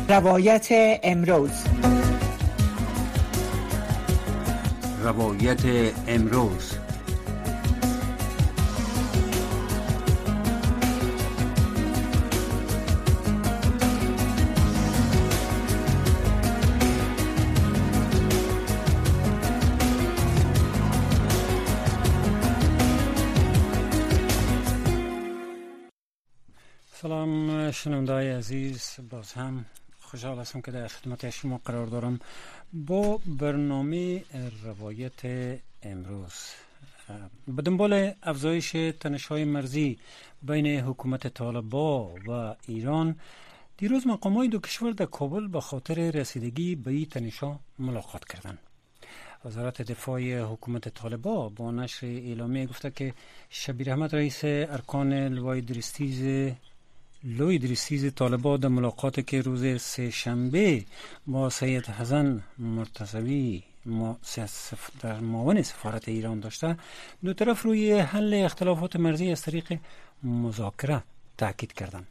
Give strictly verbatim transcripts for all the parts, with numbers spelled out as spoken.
روایت امروز. روایت امروز. سلام شنونده‌های عزیز، باز هم خوشحال هستم که در خدمت شما قرار دارم با برنامه روایت امروز. به دنبال افزایش تنش‌های مرزی بین حکومت طالبان و ایران، دیروز مقام‌های دو کشور در کابل به خاطر رسیدگی به این تنش‌ها ملاقات کردند. وزارت دفاع حکومت طالبان با نشر اعلامیه گفته که شبیر احمد رئیس ارکان لوای درستیز لوی درستیز طالبان در ملاقاتی که روز سه شنبه با سید حسن مرتضوی در معاون سفارت ایران داشته، دو طرف روی حل اختلافات مرزی از طریق مذاکره تاکید کردند.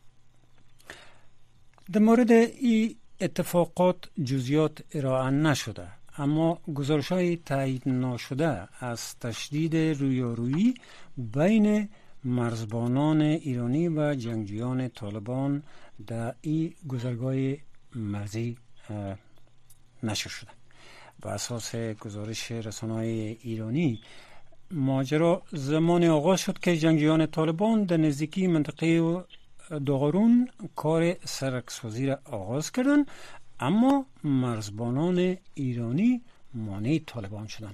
در مورد این اتفاقات جزئیات ارائه نشده، اما گزارش‌های تایید ناشده از تشدید رویارویی بین مرزبانان ایرانی و جنگجویان طالبان در این گذرگاه مرزی نشر شده. بر اساس گزارش رسانه‌های ایرانی، ماجرا زمان آغاز شد که جنگجویان طالبان در نزدیکی منطقه داغرون کار سرکسازی را آغاز کردند، اما مرزبانان ایرانی مانع طالبان شدند.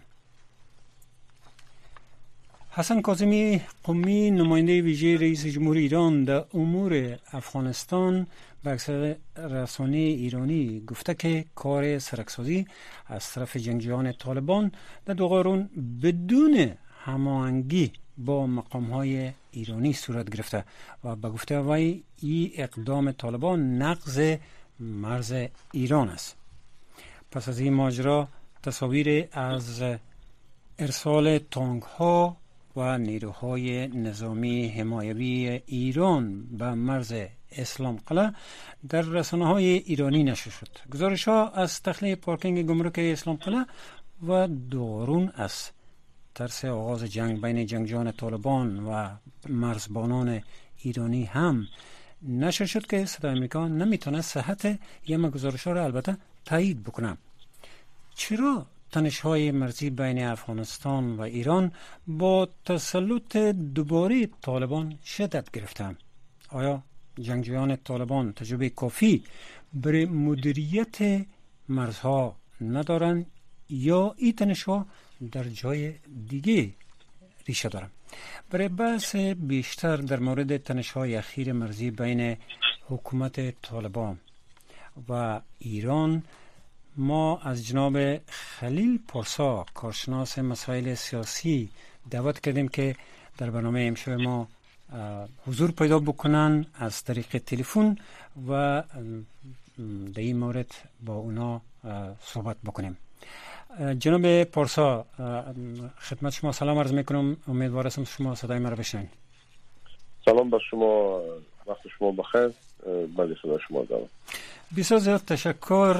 حسن کاظمی قمی، نماینده ویژه رئیس جمهور ایران در امور افغانستان، به اکثر رسانه ایرانی گفته که کار سرکسازی از طرف جنگجویان طالبان در داغرون بدون هماهنگی با مقام‌های ایرانی صورت گرفته و به گفته وی این اقدام طالبان نقض مرز ایران است. پس از این ماجرا تصاویر از ارسال تانک‌ها و نیروهای نظامی حمایوی ایران به مرز اسلام قلعه در رسانه‌های ایرانی نشر شد. گزارش‌ها از تخلیه پارکینگ گمرک اسلام قلعه و داغرون از ترس آغاز جنگ بین جنگجویان طالبان و مرزبانان ایرانی هم نشر شد که صدای آمریکا نمیتونه صحت یه گزارش‌ها را البته تایید بکنه. چرا تنش‌های مرزی بین افغانستان و ایران با تسلط دوباره طالبان شدت گرفته؟ آیا جنگجویان طالبان تجربه کافی برای مدیریت مرزها ندارند یا این تنش‌ها در جای دیگه ریشه دارند؟ برای بحث بیشتر در مورد تنش‌های اخیر مرزی بین حکومت طالبان و ایران، ما از جناب خلیل پارسا، کارشناس مسائل سیاسی، دعوت کردیم که در برنامه امشب ما حضور پیدا بکنن از طریق تلفن و در این مورد با اونا صحبت بکنیم. جناب پارسا، خدمت شما سلام عرض میکنم. امیدوار هستم شما صدای مرا بشنوید. سلام بر شما، وقت شما بخیر. بله، صدای شما دارم. بسیار زیاد تشکر.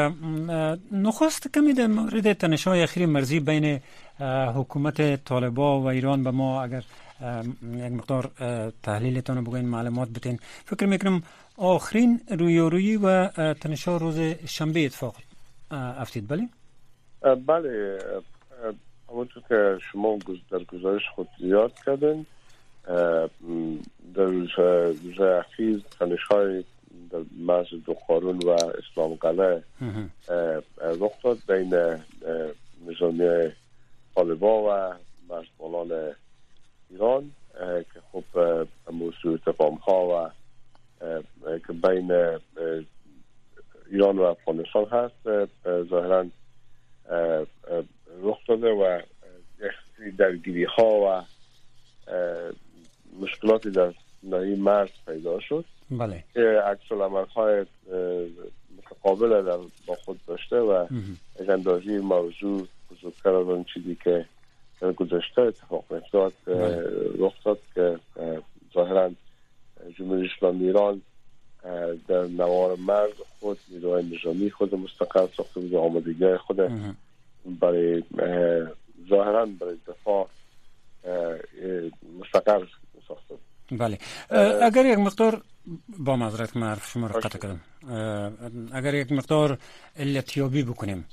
نخست کمی در مورد تنش‌های اخیر مرزی بین حکومت طالبان و ایران به ما اگر یک مقدار تحلیلتان رو بگوین، معلومات بتین. فکر میکنم آخرین رویارویی و تنش‌ها روز شنبه اتفاق افتید. بله بله، همونطور که شما در گزارش خود زیاد کردن، در روز روز اخیر تنش‌های در مرز داغرون و اسلام قلعه رخ داد بین نظامی طالبان و مرزبانان ایران که خب موضوع تفاهم‌ها و که بین ایران و افغانستان هست ظاهراً رخ داده و درگیری ها و مشکلاتی در ناحیه مرز پیدا شد. بله. که عکس العمل های متقابل در با خود داشته و از اندازه موضوع بزرگتر از اون چیزی که در گذشته اتفاق افتاد رخ داد که ظاهراً جمهوری اسلامی ایران در نوار مرز خود نیروهای نظامی خود مستقل ساخته بود، آمادگی خود برای ظاهرا برای دفاع مستقل ساخته بود. بله. اگر یک مقدار با معذرت من حرف شما را قطع کردم، اگر یک مقدار علتیابی بکنیم،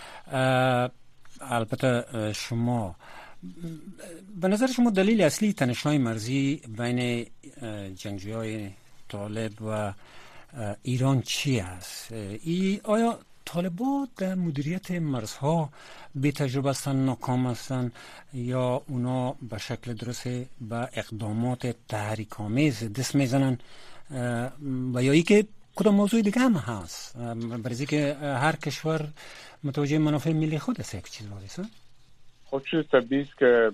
البته شما به نظر شما دلیل اصلی تنش‌های مرزی بین جنگجویان طالب و ایران چی است؟ ای آیا طالبان در مدیریت مرزها بی تجربه هستند، ناکام هستند، یا اونا به شکل درست به اقدامات تحریک‌آمیز دست میزنن، و یا ای که کدام موضوع دیگه هم هست، برای که هر کشور متوجه منافع ملی خود است؟ یک چیز واضحه. خب چیز طبیعی است که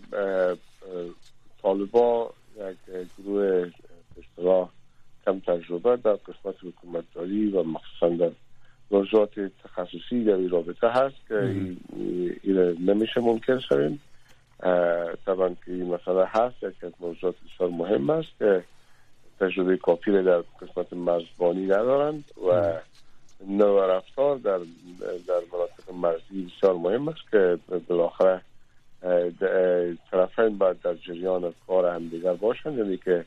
طالبان یک گروه به اصطلاح کم تجربه در قسمت حکومتداری و مخصوصا در موضوعات تخصصی در این رابطه هست که این نمیشه منکر شویم. طبعا که این مسئله هست، یک از موضوعات بسیار مهم است که تجربه کافی در قسمت مرزبانی ندارند و نوع رفتار در در مناطق مرزی بسیار مهم است که بالاخره طرفین باید در جریان کار همدیگر باشند، یعنی که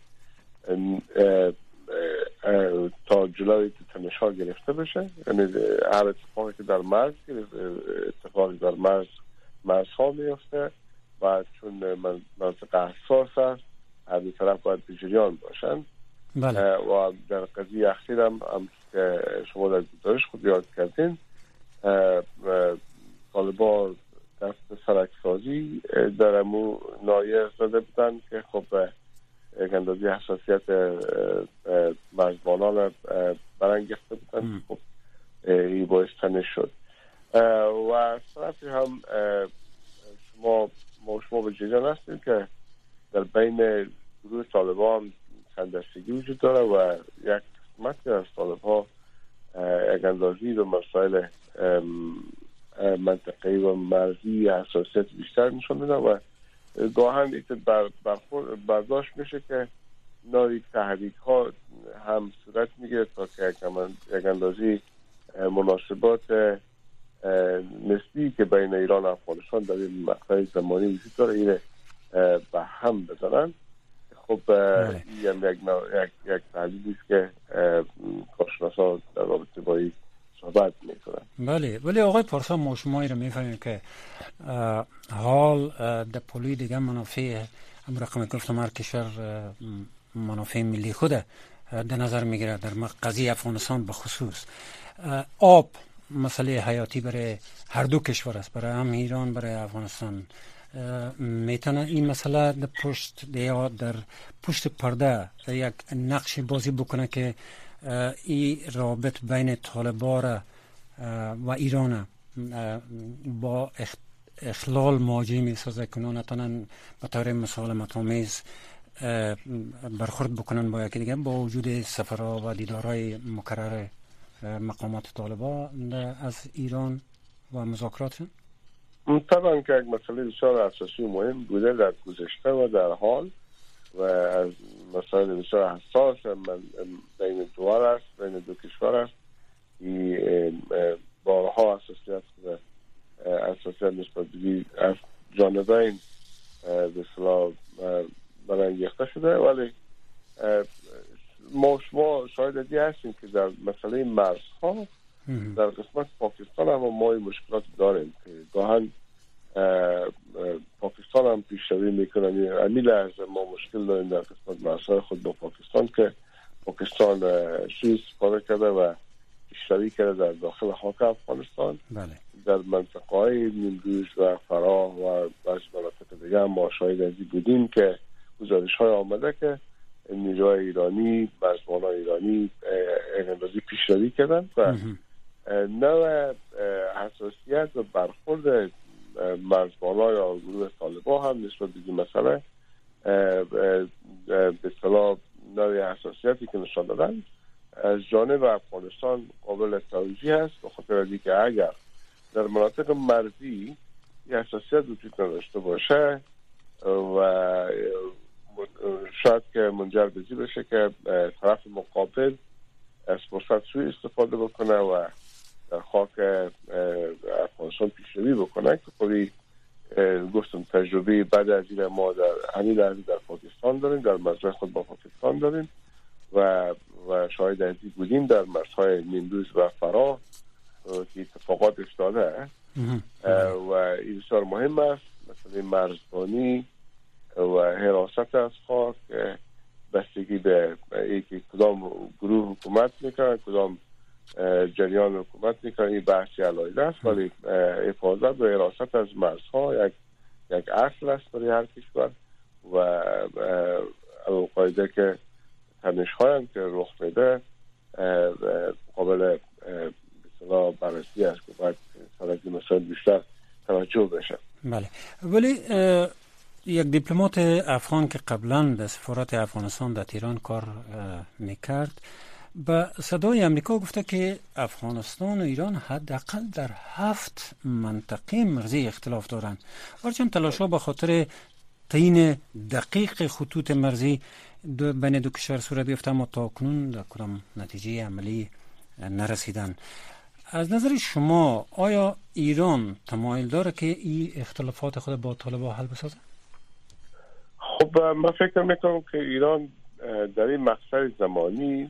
تا جلوی تنش‌ها گرفته بشه. یعنی هر اتفاقی که در مرز اتفاقی در مرز مرزها میفته و چون مناطق حساس است هر دو طرف باید به جریان باشند. بله. و در قضیه اخیر هم, هم که شما در گزارش خود یاد کردین، طالبان دست سرکسازی در امو نایه زده بودن که خب یک اندازی حساسیت مرزبانان برانگیخته بودن. خب این باعث تنش شد و از طرفی هم شما ما شما به جریان هستیم که در بین گروه طالبان چند دستگی وجود داره و یک قسمتی از طالب‌ها یک اندازی به مسائل منطقه‌ای و مرزی حساسیت بیشتر نشون میدن و گاهن ایت بر برداشت میشه که نوعی تحریک ها هم صورت میگیره تا که یک اندازی مناسبات نسبی که بین ایران و افغانستان در این مقطع زمانی وجود داره اینه به هم بزنن. خب این یک یک یک تحلیلی است که کارشناسان در رابطه با این صحبت میکنن. بله ولی آقای پارسا ما شما رو میفهمیم که حال در پلوی دیگه منافع هم رقم گفتم هر کشور منافع ملی خود در نظر میگیره. در قضیه افغانستان به خصوص آب مسئله حیاتی برای هر دو کشور است، برای هم ایران برای افغانستان. میتونه این مسئله در پشت یا در پشت پرده یک نقش بازی بکنه که این رابط بین طالبان و ایران با اخلال مواجه میسازه که نتونن به طور مسالمت آمیز برخورد بکنن با یکی دیگه، با وجود سفرها و دیدارهای مکرر مقامات طالبان از ایران و مذاکراتشون؟ طبعا که یک مسئله بسیار اساسی و مهم بوده در گذشته و در حال و از مسائل بسیار حساس بین دوار است، بین دو کشور است. این بارها اساسیت اساسیت نسبت به از جانبین به اصطلاح برانگیخته شده، ولی ما شما شاهد هستیم که در مسئله مرزها در قسمت پاکستان هم ما این مشکلات داریم که گاهن پاکستان هم پیشروی میکنن. امی لحظه ما مشکل داریم در قسمت مرزهای خود با پاکستان که پاکستان سوء استفاده کرده و پیشروی کرده در داخل خاک افغانستان. بله. در منطقه های نیمروز و فراه و بعضی مناطق دیگه هم ما شاهد ازی بودیم که گزارش های آمده که نیروهای ایرانی مرزبانان ایرانی اندازی پیشروی کردن و نوع حساسیت و برخورد مرزبانان یا گروه طالبان هم نسبت به این مسئله به اصطلاح نوع حساسیتی که نشان دادن از جانب افغانستان قابل توجیه است، به خاطر اینکه اگر در مناطق مرزی این حساسیت وجود نداشته باشه و شاید که منجر به این بشه که طرف مقابل از فرصت سوء استفاده بکنه و در خاک افغانستان پیشروی بکنه که خودی گفتم تجربه بعد از این ما در همین لحظه در پاکستان داریم، در مرزهای خود با پاکستان داریم و و شاید از این بودیم در مرزهای نیمروز و فراه که اتفاقات افتاده و این بسیار مهم است. مثلا مرزبانی و حراست از خاک بستگی به اینکه کدام گروه حکومت میکنن، کدام جریان حکومت میکنن، این بحثی علایده است، ولی حفاظت و حراست از مرزها یک یک اصل است برای هر کشور و القاعده که تنش‌های هم که رخ میده قابل بسیار بررسی است که باید سر این مسائل بیشتر توجه بشه. بله، ولی یک دیپلمات افغان که قبلا در سفارت افغانستان در تهران کار میکرد به صدای امریکا گفته که افغانستان و ایران حداقل در هفت منطقه مرزی اختلاف دارند. هرچند تلاش‌ها به خاطر تعیین دقیق خطوط مرزی دو بین دو کشور صورت گرفته اما تا کنون در کدام نتیجه عملی نرسیدن. از نظر شما آیا ایران تمایل داره که این اختلافات خود با طالبان حل بسازه؟ خب من فکر میکنم که ایران در این مقطع زمانی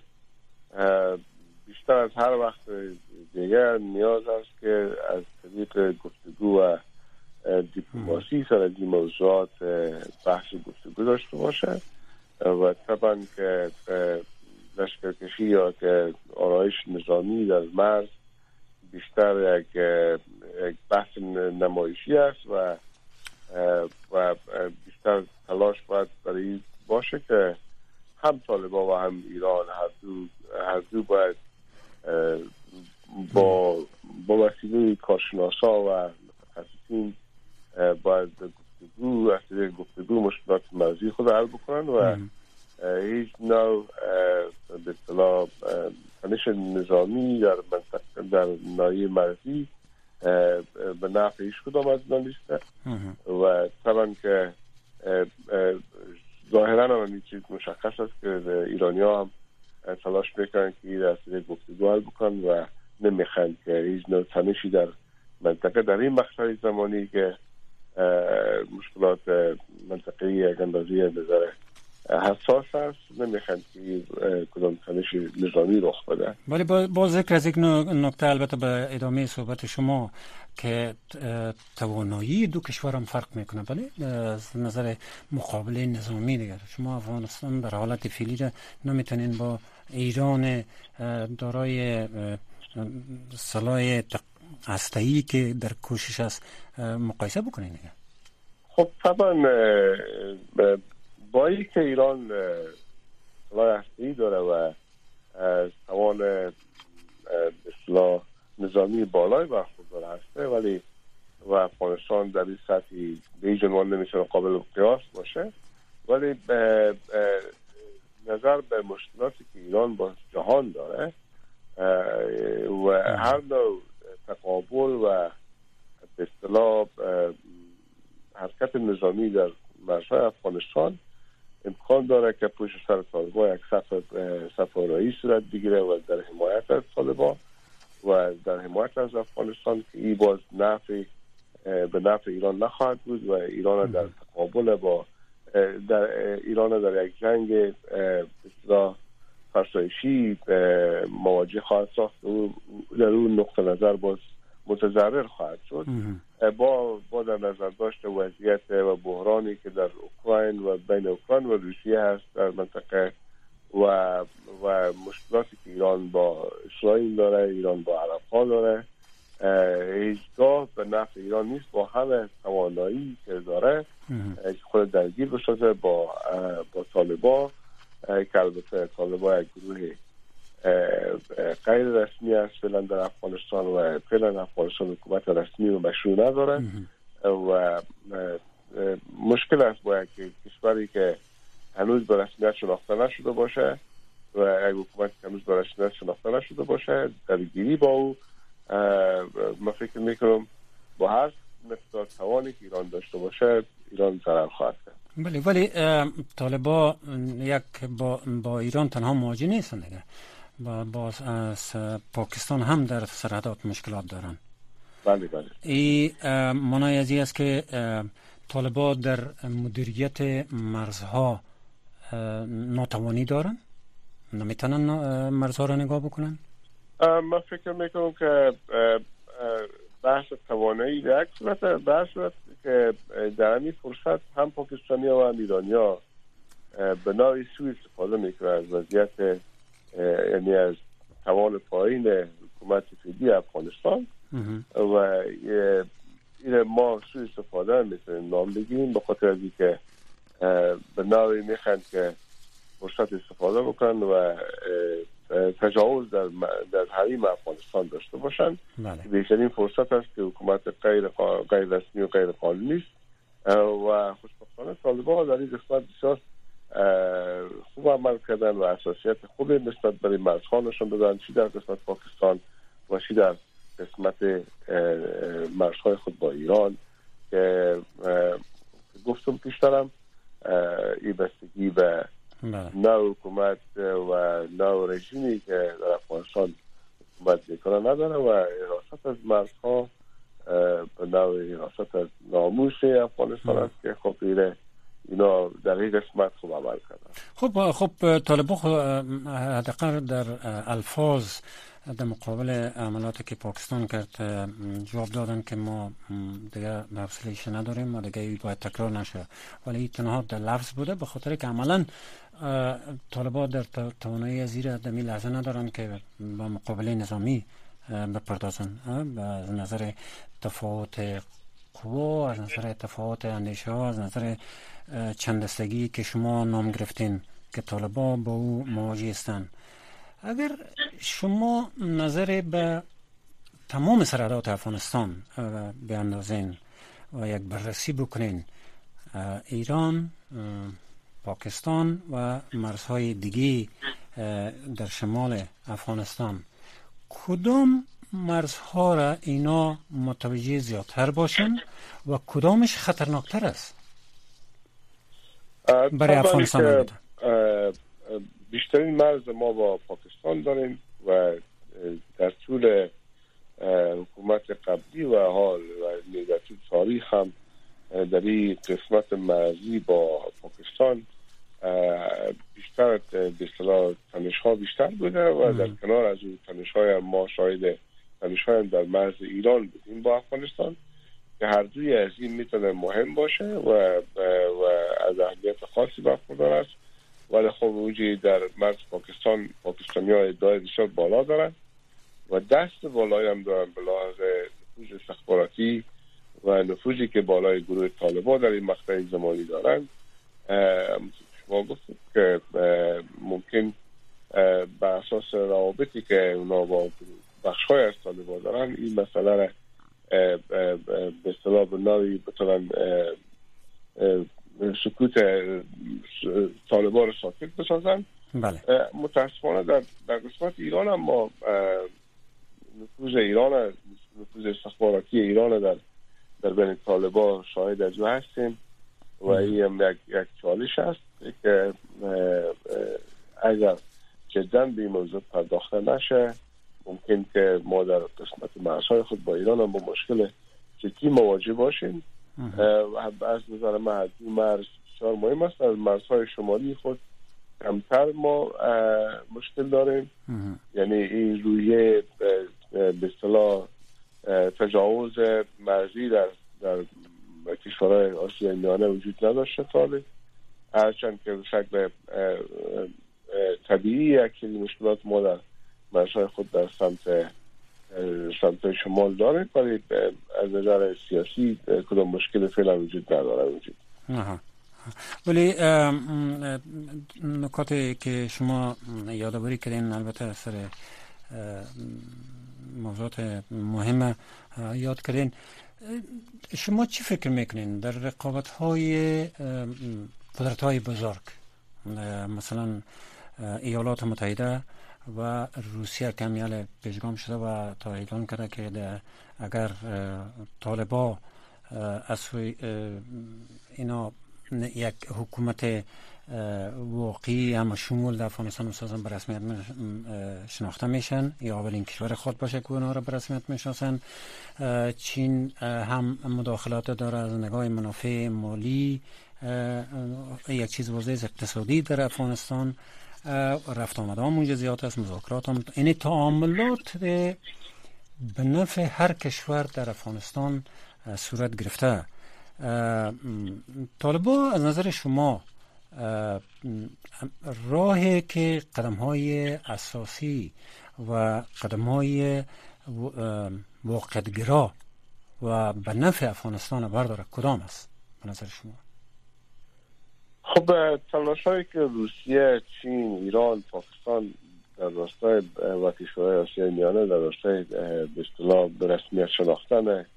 بیشتر از هر وقت دیگر نیاز است که از طریق گفتگو و دیپلماسی سر این موضوعات بحث گفتگو داشته باشه و طبعا که لشکرکشی یا که آرایش نظامی در مرز بیشتر یک یک بحث نمایشی است و و بیشتر تلاش باید برای باشه که هم طالبان و هم ایران هر دو هر دو باید با با وسیله کارشناسا و متخصصین باید گفتگو از طریق گفتگو مشکلات مرزی خود حل بکنن و هیچ نوع به اصطلاح تنش نظامی در منطقه در ناحیه مرزی به نفع هیچ کدام از اینا نیست و طبعا که ظاهرا هم این چیز مشخص است که ایرانی‌ها هم تلاش میکنن که این از طریق گفتگو حل بکنن و نمیخوان که هیچ نوع تنشی در منطقه در این مقطع زمانی که مشکلات منطقه‌ای یک اندازه نظر حساس است نمیخوان که کدام تنش نظامی رخ بده. ولی با, با ذکر از یک نکته البته به ادامه صحبت شما که توانایی دو کشور هم فرق میکنه، ولی از نظر مقابله نظامی دیگر شما افغانستان در حالت فعلی را نمیتونین با ایران دارای سلاح هسته‌ای که در کوشش است مقایسه بکنین دیگر. خب طبعا با این که ایران سلاح هسته‌ای داره و توان اصلاح نظامی بالای برخوردار هسته ولی و افغانستان در این سطحی به هیچ عنوان نمیشه قابل قیاس باشه، ولی به نظر به مشکلاتی که ایران با جهان داره و هر نوع تقابل و به اصطلاح حرکت نظامی در مرزهای افغانستان امکان داره که پشت سر طالبان یک صف آرایی صورت بگیره و در حمایت از طالبان و در حمایت از افغانستان که این باز نفع به نفع ایران نخواهد بود و ایران در تقابل با در ایران در یک جنگ اصطلاح فرسایشی مواجه خواهد ساخت و در اون نقطه نظر باز متضرر خواهد شد. با با در نظر داشت وضعیت و بحرانی که در اوکراین و بین اوکراین و روسیه هست در منطقه و و مشکلاتی که ایران با اسرائیل داره، ایران با عرب ها داره، هیچگاه به نفع ایران نیست با همه توانایی که داره خود درگیر بشه با با طالبان که البته طالبان یک گروه غیر رسمی است فعلا در افغانستان و فعلا افغانستان حکومت رسمی و مشروع نداره و مشکل است با یک کشوری که هنوز به رسمیت شناخته نشده باشه و یک حکومت که هنوز به رسمیت شناخته نشده باشه درگیری با او من فکر میکنم با هر مقدار توانی که ایران داشته باشه ایران ضرر خواهد کرد. بله، ولی طالبان یک با, با ایران تنها مواجه نیستند دیگه. و باز از پاکستان هم در سرحدات مشکلات دارن. بله بله. این معنی از این است که طالبان در مدیریت مرزها ناتوانی دارن؟ نمیتونن مرزها را نگاه بکنن؟ من فکر میکنم که بحث توانایی در یک صورت بحث صورت که در این فرصت هم پاکستانی و هم ایرانی ها به نوعی سوء استفاده میکنن از وضعیت، یعنی از توان پایین حکومت فعلی افغانستان و این ما سوء استفاده میتونیم نام بگیریم، به خاطر از اینکه به نوعی میخوان که فرصت استفاده بکنن و تجاوز در در حریم افغانستان داشته باشند. بیشترین فرصت است که حکومت غیر غیر رسمی و غیر قانونی است و خوشبختانه طالبان در این قسمت بسیار خوب عمل کردن و اساسیت خوبی نسبت به مرزها نشون دادن، چی در قسمت پاکستان و چی در قسمت مرزهای خود با ایران که گفتم پیشترم این بستگی به نه حکومت و نه رژیمی که در افغانستان حکومت میکنه نداره و حراست از مرزها به نوع حراست از ناموس افغانستان است که خب اینا در این قسمت خوب عمل کردن. خب خب طالبان حداقل در الفاظ در مقابل عملاتی که پاکستان کرد جواب دادن که ما دیگه حوصله‌اش نداریم و دیگه باید تکرار نشه، ولی تنها در لفظ بوده، به خاطر که عملاً طالبان در توانایی زیر دمی لحظه ندارن که با مقابله نظامی بپردازن. از نظر تفاوت قوا، از نظر تفاوت اندیشه ها، از نظر چند دستگی که شما نام گرفتین که طالبان با او مواجه هستند، اگر شما نظر به تمام سرحدات افغانستان بیاندازین و یک بررسی بکنین، ایران، پاکستان و مرزهای دیگه در شمال افغانستان، کدام مرزها را اینا متوجه زیادتر باشن و کدامش خطرناکتر است برای افغانستان؟ بیشترین مرز ما با پاکستان داریم و در طول حکومت قبلی و حال و در طول تاریخ هم در این قسمت مرزی با پاکستان بیشتر به اصطلاح تنش‌ها بیشتر بوده و در کنار از اون تنش‌های ما شاهد تنش‌های در مرز ایران بودیم با افغانستان که هر دوی از این میتونه مهم باشه و و از اهمیت خاصی برخوردار است، ولی خب اوجی در مرز پاکستان پاکستانی‌ها ادعای بسیار بالا دارن و دست بالایی هم دارن به لحاظ نفوذ استخباراتی و نفوذی که بالای گروه طالبان در این مقطع زمانی دارن. شما گفتید که ممکن بر اساس روابطی که اونا با بخش‌های از طالبان دارن این مسئله را به اصطلاح به نوعی بتونن سکوت طالبان رو ساکت بسازن. بله. متاسفانه در در قسمت ایران هم ما نفوذ ایران نفوذ استخباراتی ایران در در بین طالبان شاهد از او هستیم و این هم یک, یک چالش است که اگر جدا به این موضوع پرداخته نشه ممکن که ما در قسمت مرزهای خود با ایران هم با مشکل جدی مواجه باشیم. از نظر من این مرز بسیار مهم است. از مرزهای شمالی خود کمتر ما مشکل داریم، یعنی این رویه به اصطلاح تجاوز مرزی در در کشورهای آسیای میانه وجود نداشته طالب، هرچند که به شکل طبیعی اکثری مشکلات ما در مرزهای خود در سمت سمت شمال داره، ولی از نظر سیاسی کدام مشکل فعلا وجود نداره وجود. آها. ولی نکاتی که شما یادآوری کردین البته سر موضوعات مهم یاد کردین، شما چی فکر میکنین در رقابت‌های قدرت‌های بزرگ مثلا ایالات متحده و روسیه که میال پیشگام شده و تا اعلان کرده که اگر طالبان از سوی اینا یک حکومت واقعی هم شمول در افغانستان اساساً به رسمیت شناخته میشن، یا اولین کشور خود باشه که اونها را به رسمیت میشناسن. چین هم مداخلات داره از نگاه منافع مالی، یک چیز واضح اقتصادی در افغانستان، رفت آمد هم اونجا زیاد است، مذاکرات هم، یعنی تعاملات به نفع هر کشور در افغانستان صورت گرفته. طالبا از نظر شما راهی که قدم‌های اساسی و قدم‌های واقع‌گرا و به نفع افغانستان برداره کدام است به نظر شما؟ خب تلاش‌هایی که روسیه، چین، ایران، پاکستان در راستای و کشورهای آسیای میانه در راستای به اصطلاح به رسمیت شناختن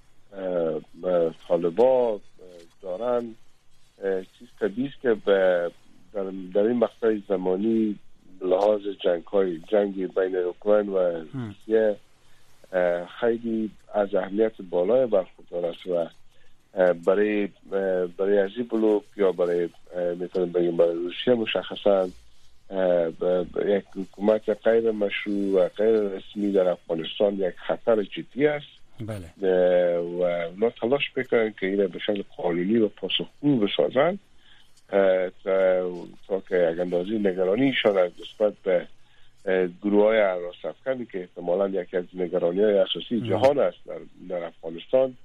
طالبان دارن، چیز طبیعی است که در, در این مقطع زمانی لحاظ جنگ های جنگی بین اوکراین و روسیه خیلی از اهمیت بالای برخوردار است و برای برای از این بلوک یا برای میتونیم بگیم برای روسیه مشخصا یک حکومت غیر مشروع و غیر رسمی در افغانستان یک خطر جدی است. بله. و اونا تلاش بکنن که این به شکل قانونی و پاسخگو بسازن تا, تا که یک اندازه نگرانیشان از نسبت به گروه های حراس افکنی که احتمالاً یکی از نگرانی های اساسی جهان است در, در افغانستان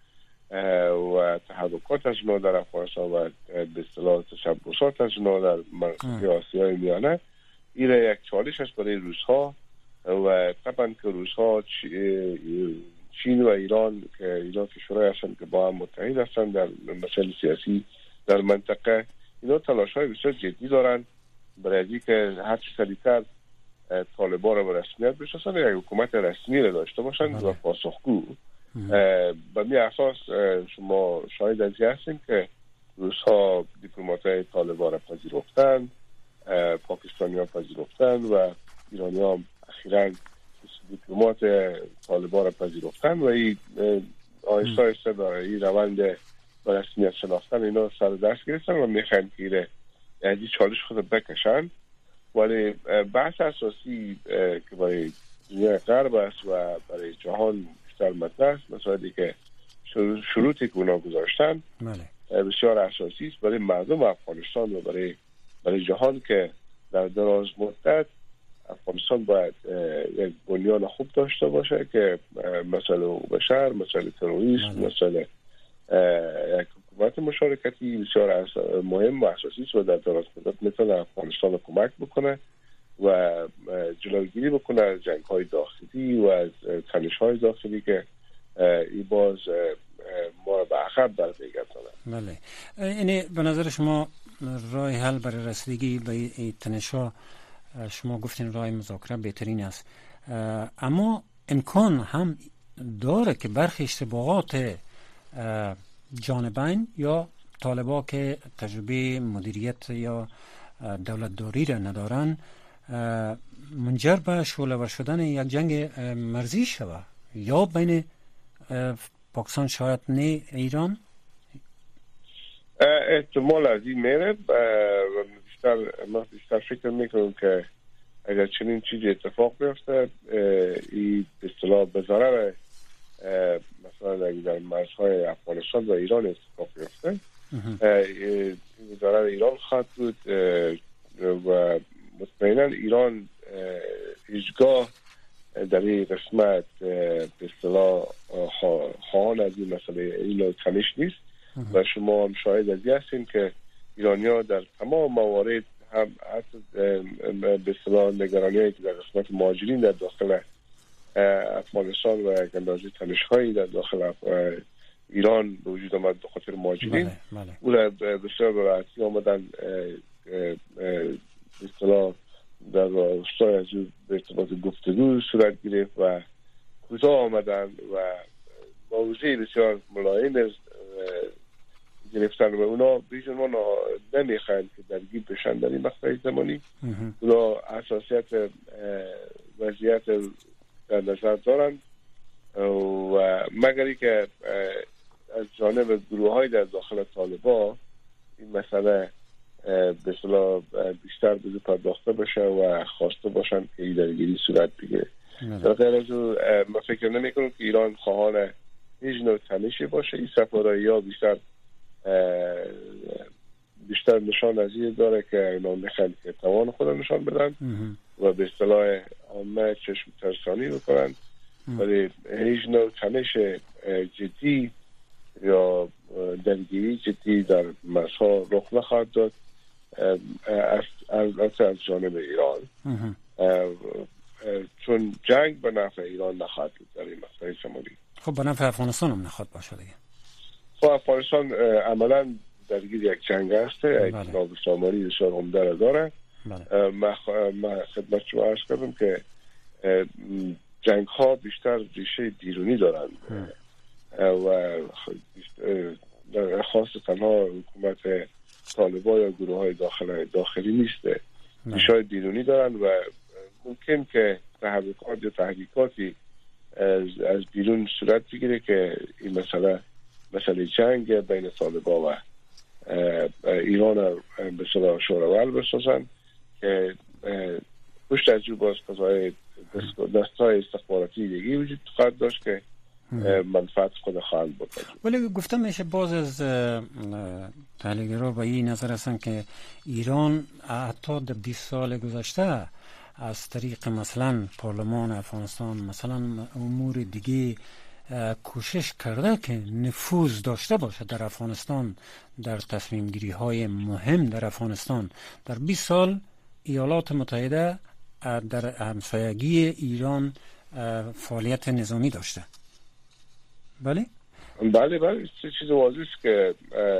و تحرکات از اونا در افغانستان و به اصطلاح تشبسات از اونا در منطقه آسیای میانه، این یک چالش است برای روس‌ها و طبعا که روس‌ها چین و ایران که اینا کشورهای هستند که با هم متحد هستند در مسائل سیاسی در منطقه، اینا تلاش‌های بسیار جدی دارن برای اینکه هر چه سریعتر طالبان را به رسمیت بشناسن، یک حکومت رسمی را داشته باشن و پاسخگو. به این اساس شما شاهد از این هستیم که روس‌ها دیپلمات‌های طالبان را پذیرفتن، پاکستانی‌ها پذیرفتن و ایرانی‌ها اخیراً دیپلمات طالبان را پذیرفتن و این آیسته آیسته داره این روند به رسمیت شناختن اینا سر دست گرفتن و میخواین که ایره از این چالش خود بکشن. ولی بحث اساسی که برای دنیای غرب است و برای جهان بیشتر مطرح است، مسائلی که شروطی که اونا گذاشتن بسیار اساسی است برای مردم افغانستان و برای برای جهان که در دراز مدت افغانستان باید یک بنیان خوب داشته باشه که مسئله بشر، مسئله تروریسم، مسئله یک حکومت مشارکتی بسیار مهم و اساسی است و در دراز مدت میتونه افغانستان رو کمک بکنه و جلوگیری بکنه از جنگ‌های داخلی و از تنش‌های داخلی که این باز ما رو به عقب برمیگردونه. بله. یعنی به نظر شما راه حل برای رسیدگی به این تنش‌ها، شما گفتین راه مذاکره بهترین است، اما امکان هم داره که برخی اشتباهات جانبین یا طالبا که تجربه مدیریت یا دولتداری را ندارن منجر به شعله‌ور شدن یک جنگ مرزی شود یا بین پاکستان شاید نه ایران؟ احتمال از این میره و بیشتر ما بیشتر فکر میکنم که اگر چنین چیزی اتفاق بیفته این به اصطلاح به ضرر مثلا اگر در مرزهای افغانستان و ایران اتفاق بیفته این به ضرر ایران خواهد بود و مطمئنا ایران هیچگاه در این قسمت به اصطلاح خواهان از این مسئله این تنش نیست و شما هم شاهد از این هستین که ایرانی‌ها در تمام موارد هم حتی به اصطلاح نگرانی‌هایی که در قسمت مهاجرین در داخل افغانستان و یک اندازه تنش‌هایی در داخل ایران به وجود آمد به خاطر مهاجرین، او را بسیار به راحتی آمدن به اصطلاح در راستای از به ارتباط گفتگو صورت گرفت و کوتاه آمدن و موضوعی بسیار ملایم گرفتن و اونا بیشتر ما نمیخواهند که درگیر بشن در این مقطع زمانی. اونا اساسیت وضعیت در نظر دارن و مگری که از جانب گروه های در داخل طالبان این مسئله به اصطلاح بیشتر به پرداخته بشه و خواسته باشن که این درگیری صورت بگیره. در غیر از او من فکر نمی کنم که ایران خواهان هیچ نوع تنشی باشه. این سفارایی ها بیشتر بیشتر نشان از این داره که اینا میخوان که توان خود نشان بدن و به اصطلاح عامه چشم ترسانی بکنن، ولی هیچ نوع تنش جدی یا درگیری جدی در مرزها رخ نخواهد داد از از جانب ایران، چون جنگ به نفع ایران نخواهد بود در این مسئله شمالی. خب به نفع افغانستان هم نخواهد باشه دیگه. خب افغانستان عملا درگیر یک جنگ است، یک نابسامانی بسیار عمده را داره. من خدمت شما عرض کردم که جنگ ها بیشتر ریشه بیرونی دارند و خاص تنها حکومت طالبان یا گروه های داخل داخلی نیسته، ریشه های بیرونی دارند و ممکن که تحرکات یا تحریکاتی از, از بیرون صورت بگیره که این مسئله مسئله جنگ بین طالبان و ایران به صلاح شورول بسازن که پشت از جو باز قضای دستای استخباراتی دیگه وجود خواهد داشت که منفعت خود خواهند بود. ولی گفتم میشه باز از تحلیلگرا به این نظر هستن که ایران حتی در بیست سال گذشته از طریق مثلا پارلمان افغانستان مثلا امور دیگه کوشش کرده که نفوذ داشته باشه در افغانستان، در تصمیم گیری های مهم در افغانستان. در بیست سال ایالات متحده در همسایگی ایران فعالیت نظامی داشته. بله؟ بله بله چیز واضحه است که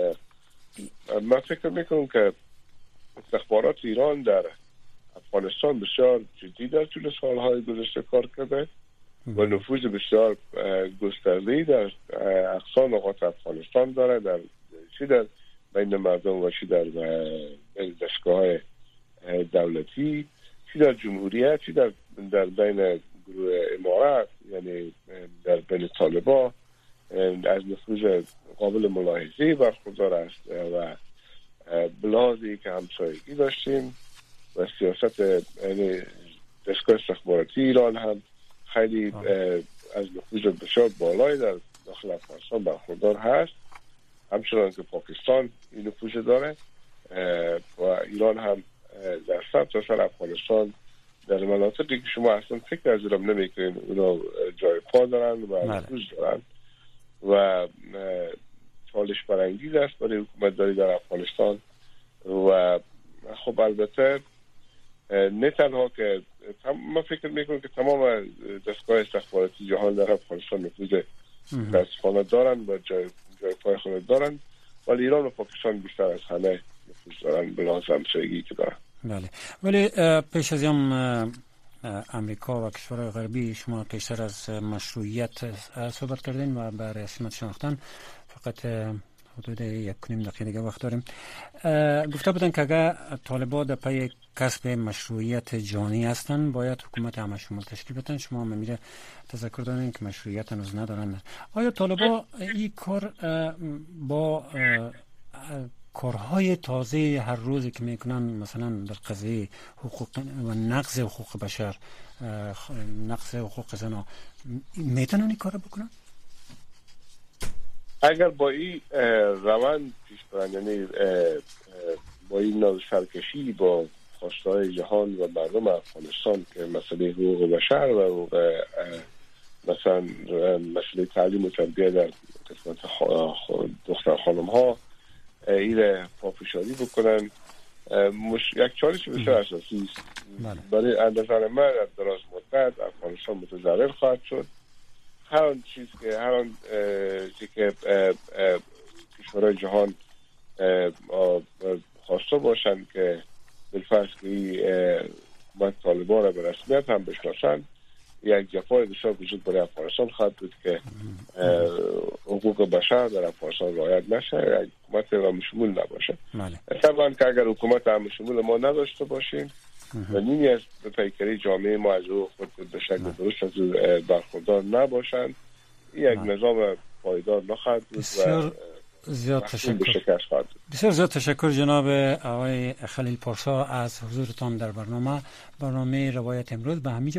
من فکر میکنم که استخبارات ایران در افغانستان بسیار جدی در طول سالهای گذشته کار کرده و نفوذ بسیار گسترده‌ای در اقصا نقاط افغانستان داره، در چی در بین مردم و چی در دستگاه دولتی، چی در جمهوریت، چی در در بین گروه امارات، یعنی در بین طالبان از نفوذ قابل ملاحظه‌ای برخوردار است و بلازی که همسایگی داشتیم و سیاست یعنی دستگاه استخباراتی ایران هم خیلی از نفوذ بسیار بالایی در داخل افغانستان برخوردار هست، همچنان که پاکستان این نفوذ داره و ایران هم در سر تا سر افغانستان در مناطقی که شما اصلا فکر از ایران نمیکنین اونا جای پا دارن و نفوذ دارن و چالش برانگیز است برای حکومت داری در افغانستان. و خب البته نه تنها که من فکر میکنم که تمام دستگاه استخباراتی جهان در افغانستان نفوذ متاسفانه دارن و جای جای پای خود دارن، ولی ایران و پاکستان بیشتر از همه نفوذ دارن به لحاظ همسایگی که دارن. بله، ولی پیش از این امریکا و کشورهای غربی شما پیشتر از مشروعیت صحبت کردین و بر رسمیت شناختن، فقط حدود یک نیم دقیقه دیگه وقت داریم. گفته بودن که اگر طالبان در پی کسب مشروعیت جانی هستن باید حکومت همه شمول تشکیل بدن. شما هم میره تذکر دارین که مشروعیت هنوز ندارن. آیا طالبان این کار با کارهای تازه هر روزی که میکنن مثلا در قضیه حقوق و نقض حقوق بشر، نقض حقوق زنا، میتونن این کار بکنن؟ اگر با این روند پیش برن، یعنی با این نوع سرکشی با خواستهای جهان و مردم افغانستان که مسئله حقوق بشر و حقوق مثلا مسئله تعلیم و تربیه در قسمت دختر خانم ها این پافشاری بکنن، مش... یک چالش بسیار اساسی است. برای اندازه من در دراز مدت افغانستان متضرر خواهد شد. هر آن چیز که هر آن چیزی که کشورهای جهان خواسته باشند که بالفرض که این حکومت طالبان را به رسمیت هم بشناسند، یک جفای بسیار بزرگ برای افغانستان خواهد بود که حقوق بشر در افغانستان رعایت نشه، یک حکومت همشمول نباشه. طبعا که اگر حکومت همشمول ما نداشته باشیم و نیمی از پیکری جامعه ما از او خود به شکل درست از برخوردار نباشند، یک نظام پایدار نخواهد بود و زیاد تشکر. بسیار زیاد تشکر جناب آقای خلیل پارسا از حضورتان در برنامه برنامه روایت امروز. به همین